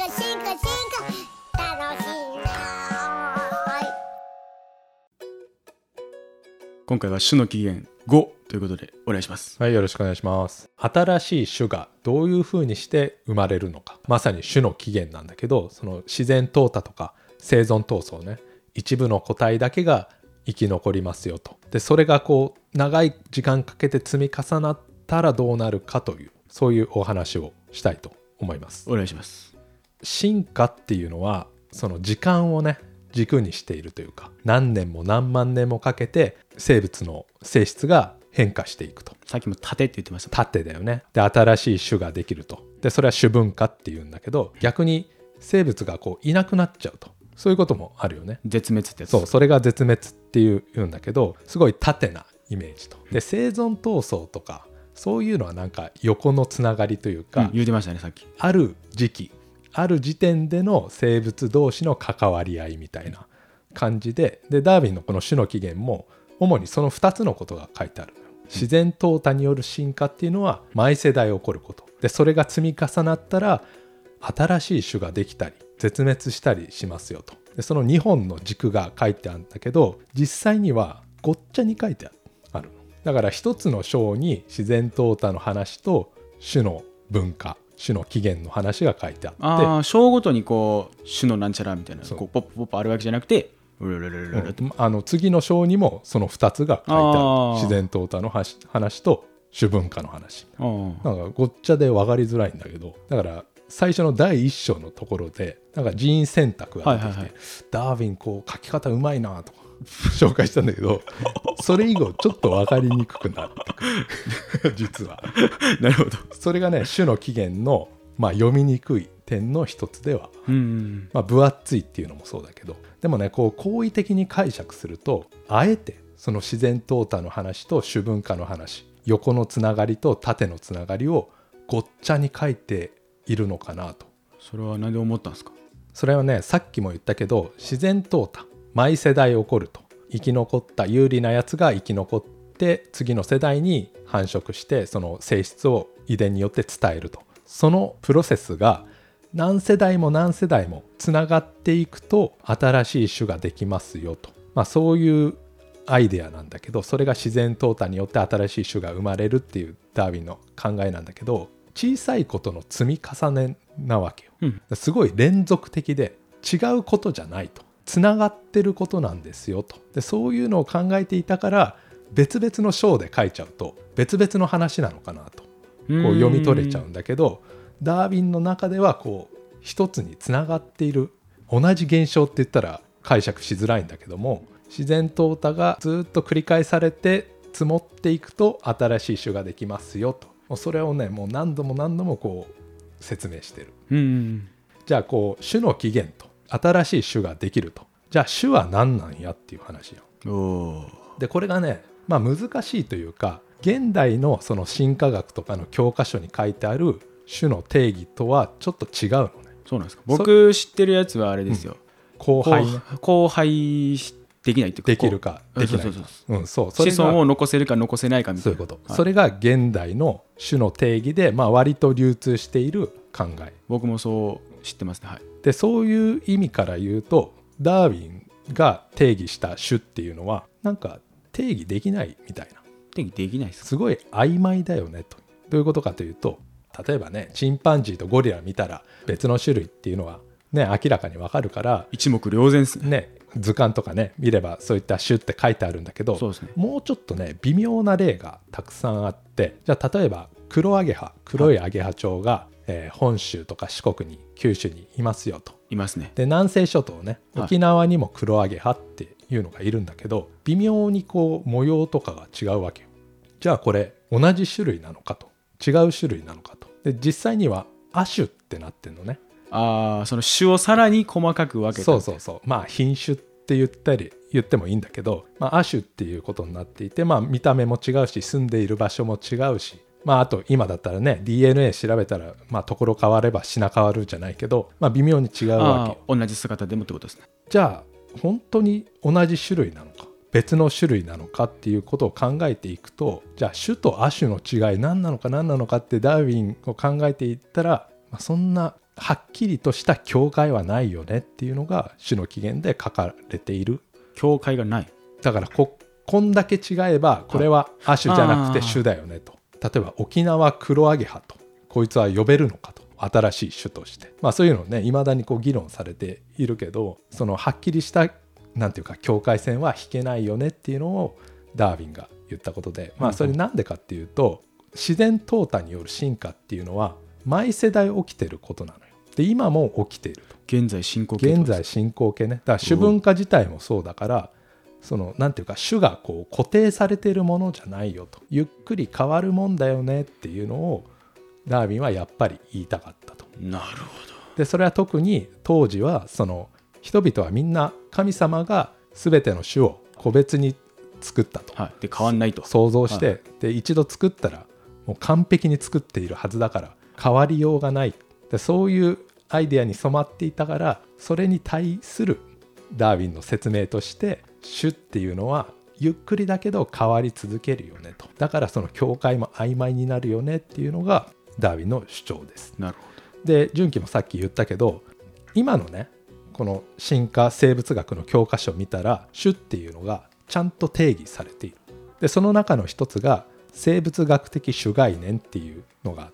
楽しいな。 今回は種の起源5ということでお願いします。 はい、よろしくお願いします。新しい種がどういうふうにして生まれるのか、まさに種の起源なんだけど、その自然淘汰とか生存闘争ね、一部の個体だけが生き残りますよと。でそれがこう長い時間かけて積み重なったらどうなるかという、そういうお話をしたいと思います。 お願いします。 進化っていうのはその時間をね軸にしているというか、何年も何万年もかけて生物の性質が変化していくと。 さっきも縦って言ってました。 縦だよね。で新しい種ができると。でそれは種分化っていうんだけど、逆に生物がこういなくなっちゃうと、そういうこともあるよね。 絶滅ってやつ。 そう、それが絶滅っていうんだけど、すごい縦なイメージと。で生存闘争とかそういうのはなんか横のつながりというか、 言うてましたねさっき。 ある時期ある時点での生物同士の関わり合いみたいな感じで、ダーウィンのこの種の起源も主にその2つのことが書いてある。自然淘汰による進化っていうのは毎世代起こることで、それが積み重なったら新しい種ができたり絶滅したりしますよと。でその2本の軸が書いてあるんだけど、実際にはごっちゃに書いてある。だから一つの章に自然淘汰の話と種の文化、種の起源の話が書いてあって、 章ごとにこう種のなんちゃらみたいなこうポップポップあるわけじゃなくて、 次の章にもその2つが書いてある。自然淘汰の話と種文化の話。なんかごっちゃで分かりづらいんだけど、だから最初の第1章のところでなんか人種選択が出てきて、ダーウィンこう書き方うまいなとか紹介したんだけどそれ以後ちょっと分かりにくくなってくる実は。 なるほど。 それがね種の起源の、読みにくい点の一つでは、分厚いっていうのもそうだけど、でもねこう好意的に解釈すると、あえてその自然淘汰の話と種文化の話、横のつながりと縦のつながりをごっちゃに書いているのかなと。 それは何で思ったんですか？ それはねさっきも言ったけど、自然淘汰毎世代起こると。生き残った有利なやつが生き残って次の世代に繁殖して、その性質を遺伝によって伝えると。そのプロセスが何世代も何世代もつながっていくと新しい種ができますよと、そういうアイデアなんだけど、それが自然淘汰によって新しい種が生まれるっていうダーウィンの考えなんだけど、小さいことの積み重ねなわけよ、すごい連続的で違うことじゃないと、つながってることなんですよと。でそういうのを考えていたから、別々の章で書いちゃうと別々の話なのかなとこう読み取れちゃうんだけど、ダーウィンの中ではこう一つにつながっている、同じ現象って言ったら解釈しづらいんだけども、自然淘汰がずっと繰り返されて積もっていくと新しい種ができますよと。それをねもう何度も何度もこう説明してる。じゃあこう種の起源と新しい種ができると、じゃあ種は何なんやっていう話よ。でこれがね難しいというか、現代のその進化学とかの教科書に書いてある種の定義とはちょっと違うのね。 そうなんですか。僕知ってるやつはあれですよ、 交配できないっていうか、 できるかできないか、 子孫を残せるか残せないかみたいな、 そういうこと、それが現代の種の定義で、割と流通している考え。 僕もそう知ってますね。 でそういう意味から言うと、ダーウィンが定義した種っていうのはなんか定義できないみたいな。 定義できないですか？ すごい曖昧だよねと。どういうことかというと、例えばねチンパンジーとゴリラ見たら別の種類っていうのはね明らかにわかるから、 一目瞭然ですね。図鑑とかね見ればそういった種って書いてあるんだけど、 そうですね、 もうちょっとね微妙な例がたくさんあって、じゃあ例えば黒いアゲハチョウが、本州とか四国に九州にいますよと。 いますね。 で南西諸島ね、沖縄にも黒アゲハっていうのがいるんだけど、微妙にこう模様とかが違うわけよ。じゃあこれ同じ種類なのかと、違う種類なのかと。で実際には亜種ってなってんのね。 その種をさらに細かく分けた。 そう品種って言ってもいいんだけど、亜種っていうことになっていて、見た目も違うし住んでいる場所も違うし、あと今だったらね DNA 調べたらところ変われば品変わるじゃないけど、微妙に違うわけ。 同じ姿でもってことですね。 じゃあ本当に同じ種類なのか別の種類なのかっていうことを考えていくと、じゃあ種と亜種の違い何なのかってダーウィンを考えていったら、そんなはっきりとした境界はないよねっていうのが種の起源で書かれている。 境界がない。 だからこんだけ違えばこれは亜種じゃなくて種だよねと。例えば沖縄クロアゲハとこいつは呼べるのかと、新しい種として、そういうのね未だにこう議論されているけど、そのはっきりしたなんていうか境界線は引けないよねっていうのをダーウィンが言ったことで、それなんでかっていうと、自然淘汰による進化っていうのは毎世代起きてることなのよ。で今も起きていると。 現在進行形。 現在進行形ね。だから種分化自体もそうだから、そのなんていうか種がこう固定されているものじゃないよと、ゆっくり変わるもんだよねっていうのをダーウィンはやっぱり言いたかったと。 なるほど。 でそれは特に当時はその人々はみんな神様が全ての種を個別に作ったと、 で変わんないと想像して、で一度作ったらもう完璧に作っているはずだから変わりようがない。でそういうアイデアに染まっていたから、それに対するダーウィンの説明として、種っていうのはゆっくりだけど変わり続けるよねと。だからその境界も曖昧になるよねっていうのがダーウィンの主張です。 なるほど。 で純喜もさっき言ったけど、今のねこの進化生物学の教科書を見たら種っていうのがちゃんと定義されている。でその中の一つが生物学的種概念っていうのがあって、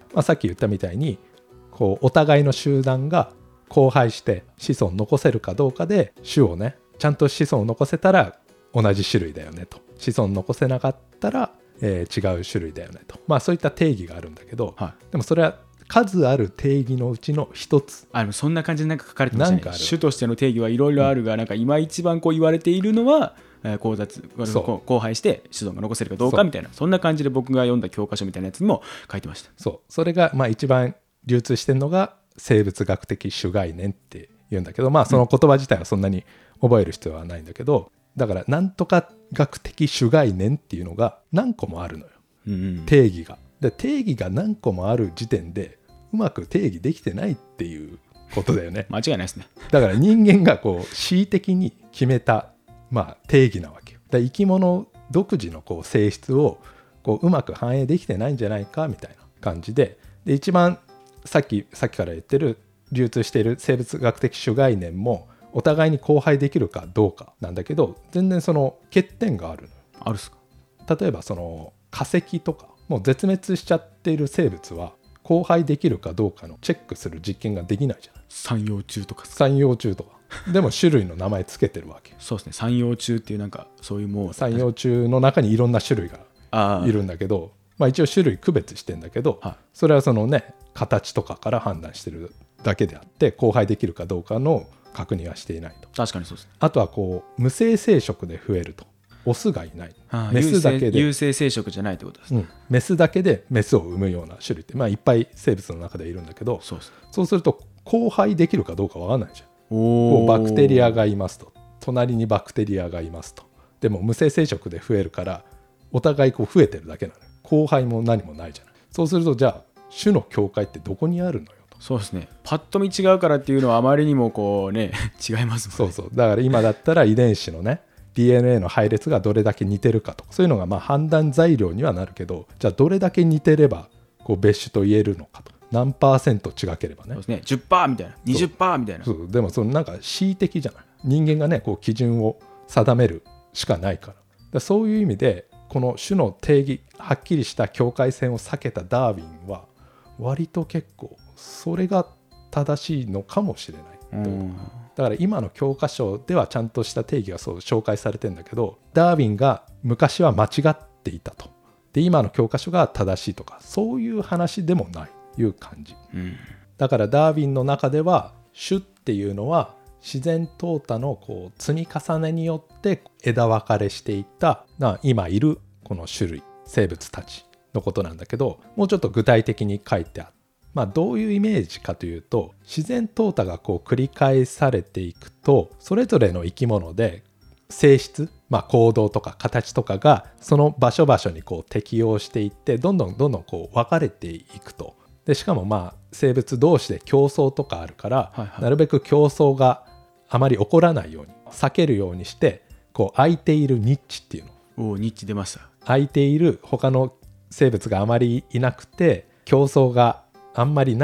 さっき言ったみたいにこうお互いの集団が交配して子孫残せるかどうかで、種をねちゃんと子孫を残せたら同じ種類だよねと、子孫残せなかったら、違う種類だよねと、そういった定義があるんだけど、でもそれは数ある定義のうちの一つ。 そんな感じでなんか書かれてましたね。 なんか種としての定義はいろいろあるが、なんか今一番こう言われているのは交配して子孫が残せるかどうかみたいな、そんな感じで僕が読んだ教科書みたいなやつにも書いてました。 それが一番流通してるのが生物学的種概念って言うんだけど、その言葉自体はそんなに覚える必要はないんだけど、だからなんとか学的種概念っていうのが何個もあるのよ、定義が。で定義が何個もある時点でうまく定義できてないっていうことだよね。 間違いないですね。 だから人間がこう恣意的に決めた、定義なわけよ。だから生き物独自のこう性質をこううまく反映できてないんじゃないかみたいな感じで、一番さっきから言ってる流通している生物学的種概念もお互いに交配できるかどうかなんだけど、全然その欠点があるのよ。 あるっすか？ 例えばその化石とかもう絶滅しちゃっている生物は交配できるかどうかのチェックする実験ができないじゃない。 三葉虫とか。 三葉虫とかでも種類の名前つけてるわけ。 そうですね。三葉虫っていうなんかそういうもう三葉虫の中にいろんな種類がいるんだけど、一応種類区別してんだけど、それはそのね形とかから判断してるだけであって交配できるかどうかの確認はしていないと。 確かにそうですね。 あとはこう無性生殖で増えると、オスがいない、メスだけで有性生殖じゃないってことですね。 メスだけでメスを産むような種類っていっぱい生物の中でいるんだけど、そうすると交配できるかどうかわかんないじゃん。こうバクテリアがいますと、隣にバクテリアがいますと。でも無性生殖で増えるからお互いこう増えてるだけなのよ。交配も何もないじゃない。そうするとじゃあ種の境界ってどこにあるのよと。 そうですね。パッと見違うからっていうのはあまりにもこうね違いますもんね。 そうだから今だったら遺伝子のねDNA の配列がどれだけ似てるかとか、そういうのが判断材料にはなるけど、じゃあどれだけ似てればこう別種と言えるのかと、何%違ければね。 そうですね。10% みたいな 20% みたいな。 でもそのなんか恣意的じゃない。人間がねこう基準を定めるしかないからそういう意味でこの種の定義はっきりした境界線を避けたダーウィンは割と結構それが正しいのかもしれないと。だから今の教科書ではちゃんとした定義がそう紹介されてるんだけど、ダーウィンが昔は間違っていたと。で今の教科書が正しいとかそういう話でもないという感じ。だからダーウィンの中では種っていうのは自然淘汰のこう積み重ねによって枝分かれしていった今いるこの種類生物たちのことなんだけど、もうちょっと具体的に書いてあって、どういうイメージかというと、自然淘汰がこう繰り返されていくとそれぞれの生き物で性質、行動とか形とかがその場所場所にこう適応していってどんどんこう分かれていくと。でしかも生物同士で競争とかあるから、なるべく競争があまり起こらないように避けるようにしてこう空いているニッチっていうの、 ニッチ出ました。 空いている他の生物があまりいなくて競争があんまりない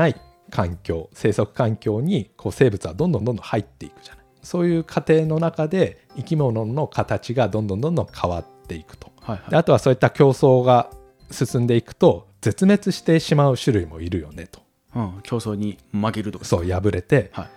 環境、生息環境にこう生物はどんどん入っていくじゃない。そういう過程の中で生き物の形がどんどん変わっていくと、 はいはい、 であとはそういった競争が進んでいくと絶滅してしまう種類もいるよねと、 競争に負けるとか、 そう破れて、 はい、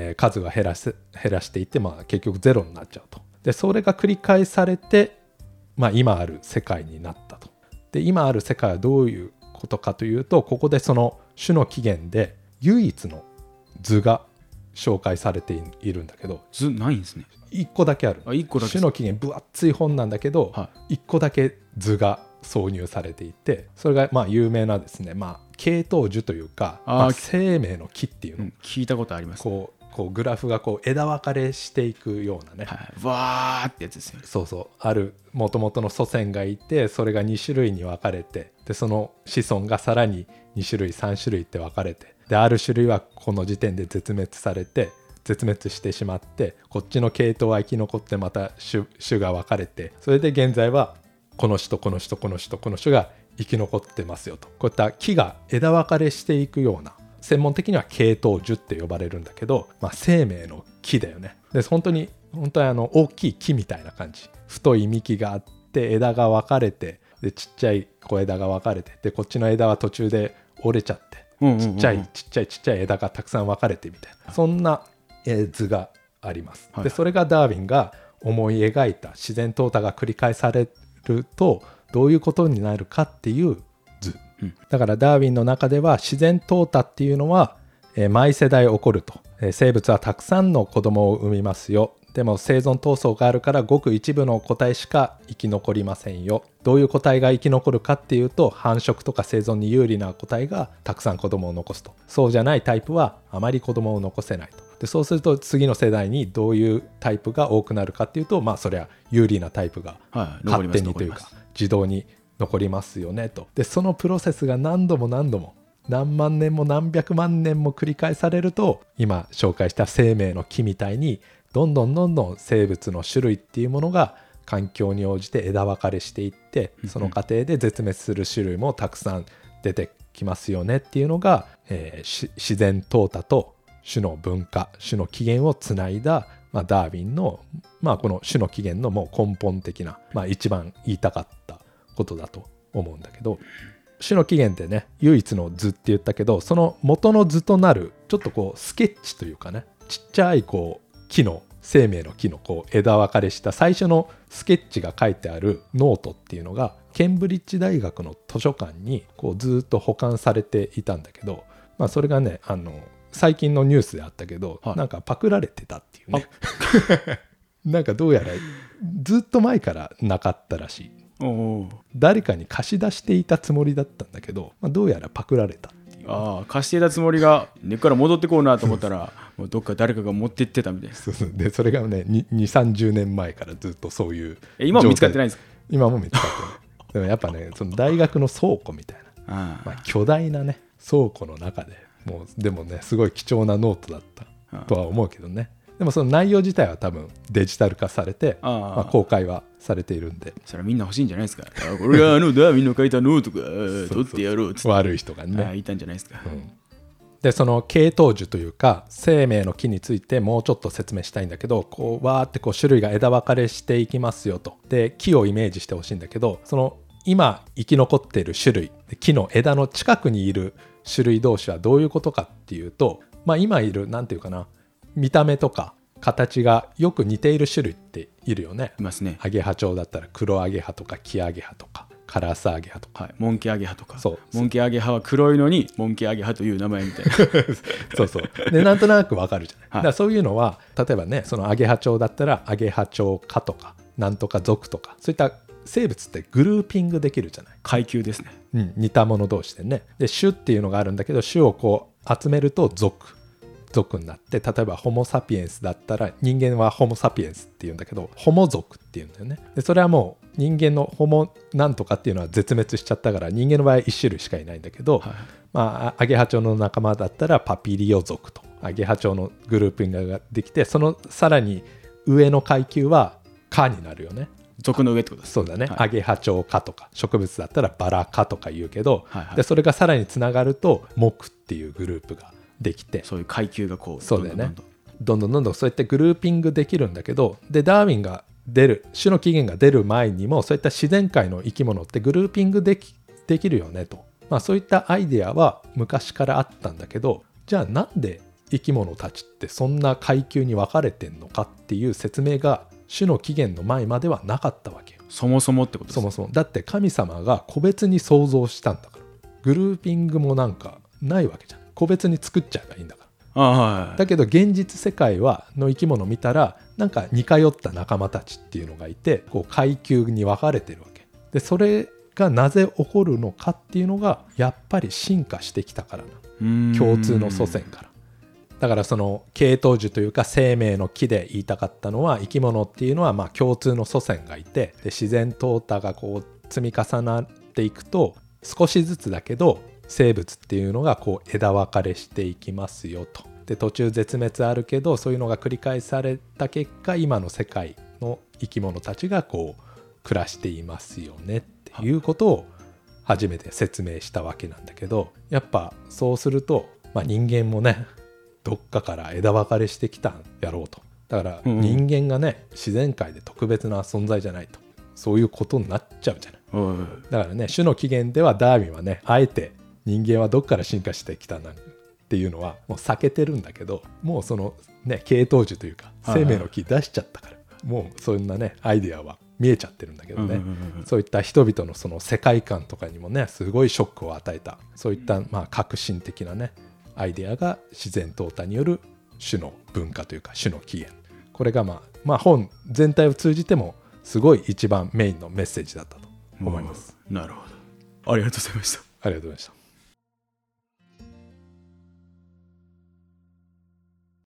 数が減らしていって、結局ゼロになっちゃうと。でそれが繰り返されて、今ある世界になったと。で今ある世界はどういうことかというと、ここでその種の起源で唯一の図が紹介されているんだけど、 図ないんですね。 1個だけある。 1個だけ。 種の起源分厚い本なんだけど、1個だけ図が挿入されていて、それが有名なですね、系統樹というか、生命の木っていうの、 聞いたことあります。 こうグラフがこう枝分かれしていくようなね、 わーってやつですよね。 そうある元々の祖先がいて、それが2種類に分かれて、でその子孫がさらに2種類3種類って分かれて、である種類はこの時点で絶滅されて絶滅してしまって、こっちの系統は生き残ってまた種が分かれて、それで現在はこの種とこの種とこの種とこの種が生き残ってますよと。こういった木が枝分かれしていくような、専門的には系統樹って呼ばれるんだけど、生命の木だよね。で本当に大きい木みたいな感じ、太い幹があって枝が分かれて、でちっちゃい小枝が分かれて、でこっちの枝は途中で折れちゃって、ちっちゃい枝がたくさん分かれてみたいな、そんな図があります。でそれがダーウィンが思い描いた自然淘汰が繰り返されるとどういうことになるかっていう図、だからダーウィンの中では自然淘汰っていうのは、毎世代起こると、生物はたくさんの子供を産みますよ。でも生存闘争があるからごく一部の個体しか生き残りませんよ。どういう個体が生き残るかっていうと、繁殖とか生存に有利な個体がたくさん子供を残すと。そうじゃないタイプはあまり子供を残せないと。でそうすると次の世代にどういうタイプが多くなるかっていうと、それは有利なタイプが勝手にというか自動に残りますよねと。でそのプロセスが何度も何万年も何百万年も繰り返されると、今紹介した生命の木みたいにどんどん生物の種類っていうものが環境に応じて枝分かれしていって、その過程で絶滅する種類もたくさん出てきますよねっていうのが、自然淘汰と種の分化、種の起源をつないだ、ダーウィンの、この種の起源のもう根本的な、一番言いたかったことだと思うんだけど、種の起源ってね、唯一の図って言ったけど、その元の図となるちょっとスケッチというかね、ちっちゃい木の生命の木の枝分かれした最初のスケッチが書いてあるノートっていうのがケンブリッジ大学の図書館にずっと保管されていたんだけど、それがね、最近のニュースであったけど、なんかパクられてたっていうねなんかどうやらずっと前からなかったらしい。誰かに貸し出していたつもりだったんだけど、どうやらパクられたっていう。 貸していたつもりが根っから戻ってこうなと思ったらもうどっか誰かが持ってってたみたいな。 でそれがね 2,30 年前からずっとそういう今も見つかってないんですか？ 今も見つかってないでもやっぱね、その大学の倉庫みたいな、巨大なね倉庫の中ででもねすごい貴重なノートだったとは思うけどね。でもその内容自体は多分デジタル化されて、公開はされているんで、 それはみんな欲しいんじゃないですか。これがダーウィンの書いたノートか取ってやろうっつって悪い人がねいたんじゃないですか。 でその系統樹というか生命の木についてもうちょっと説明したいんだけど、わーって種類が枝分かれしていきますよと。で木をイメージしてほしいんだけど、その今生き残っている種類、木の枝の近くにいる種類同士はどういうことかっていうと、今いるなんていうかな、見た目とか形がよく似ている種類っているよね。 いますね。 アゲハチョウだったら黒アゲハとかキアゲハとかカラスアゲハとか、 モンキアゲハとか。 そうモンキアゲハは黒いのにモンキアゲハという名前みたいなそうでなんとなくわかるじゃない、だからそういうのは例えばね、そのアゲハチョウだったらアゲハチョウ科とかなんとか属とか、そういった生物ってグルーピングできるじゃない。 階級ですね。 似た者同士でね。で種っていうのがあるんだけど、種を集めると属になって、例えばホモサピエンスだったら人間はホモサピエンスっていうんだけど、ホモ属っていうんだよね。でそれはもう人間のホモなんとかっていうのは絶滅しちゃったから人間の場合1種類しかいないんだけど、アゲハチョウの仲間だったらパピリオ属とアゲハチョウのグルーピングができて、そのさらに上の階級は科になるよね。 俗の上ってことです。 そうだね、 はいアゲハチョウ科とか、植物だったらバラ科とか言うけど、 はいはいでそれがさらにつながると木っていうグループができて、 そういう階級がこうそうだよねどんどんどんどんそうやってグルーピングできるんだけど、でダーウィンが出る種の起源が出る前にもそういった自然界の生き物ってグルーピングできるよねと、そういったアイデアは昔からあったんだけど、じゃあなんで生き物たちってそんな階級に分かれてんのかっていう説明が種の起源の前まではなかったわけよ。 そもそもってことです。 そもそもだって神様が個別に創造したんだから、グルーピングもなんかないわけじゃん。個別に作っちゃえばいいんだから。 はいだけど現実世界の生き物を見たらなんか似通った仲間たちっていうのがいて、こう階級に分かれてるわけで、それがなぜ起こるのかっていうのがやっぱり進化してきたからな、共通の祖先から。だからその系統樹というか生命の木で言いたかったのは、生き物っていうのは共通の祖先がいて、で自然淘汰がこう積み重なっていくと少しずつだけど生物っていうのがこう枝分かれしていきますよと。で途中絶滅あるけどそういうのが繰り返された結果、今の世界の生き物たちがこう暮らしていますよねっていうことを初めて説明したわけなんだけど、やっぱそうすると、人間もねどっかから枝分かれしてきたんやろうと。だから人間がね、自然界で特別な存在じゃないと、そういうことになっちゃうじゃない。だからね、種の起源ではダーウィンはね、あえて人間はどっから進化してきたんだっていうのはもう避けてるんだけど、もうそのね系統樹というか生命の木出しちゃったから、もうそんなねアイデアは見えちゃってるんだけどね、そういった人々のその世界観とかにもねすごいショックを与えた、そういった革新的なねアイデアが自然淘汰による種の文化というか種の起源、これが本全体を通じてもすごい一番メインのメッセージだったと思います。 なるほど、ありがとうございました。 ありがとうございました。